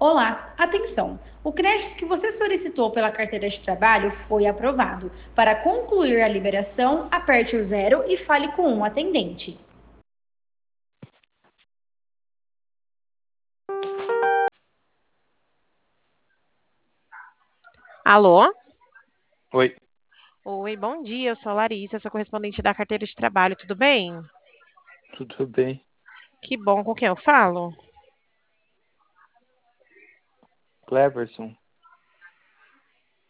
Olá, atenção! O crédito que você solicitou pela carteira de trabalho foi aprovado. Para concluir a liberação, aperte o zero e fale com um atendente. Alô? Oi, Oi, bom dia. Eu sou a Larissa, sou correspondente da carteira de trabalho, tudo bem? tudo bem? Que bom, com quem eu falo? Cleverson,